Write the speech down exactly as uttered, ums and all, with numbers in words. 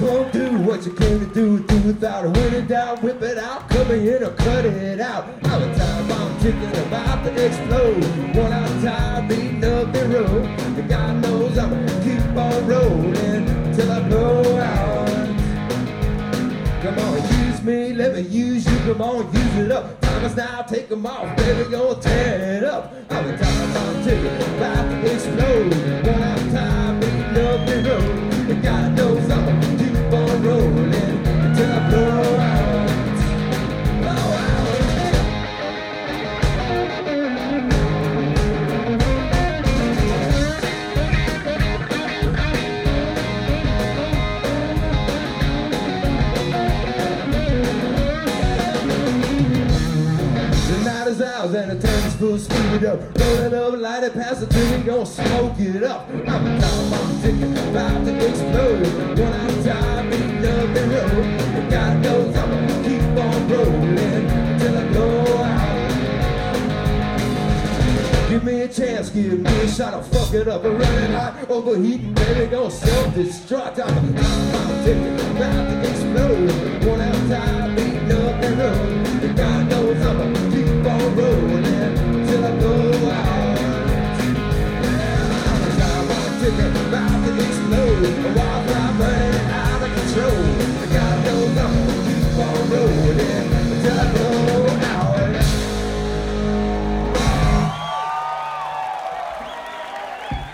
won't do what you came to do. Do without a winning down, whip it out, come in or cut it out. All the time I'm thinking about to explode. One out of time, beating up the road. And God knows I'm gonna keep on rolling till I blow out. Come on, use me, let me use you. Come on, use it up. Time is now, take them off, baby, gonna tear it up. All the time I'm thinking about to explode. One out of time, beating up the road. And God knows I'm gonna keep on rolling until I blow out. Blow out. The night is ours and the turns full speed up. Rolling up, light it past the tree, gonna smoke it up. I'm a time I'm thinking about to explode. One out of time, beating up the road. And God knows I'm gonna keep on rolling until I blow out. Give me a chance, give me a shot, I'll fuck it up. I'm running hot, overheating, baby, gonna self-destruct. I'm a time I'm thinking about to explode. One out of time, beating up the road. And God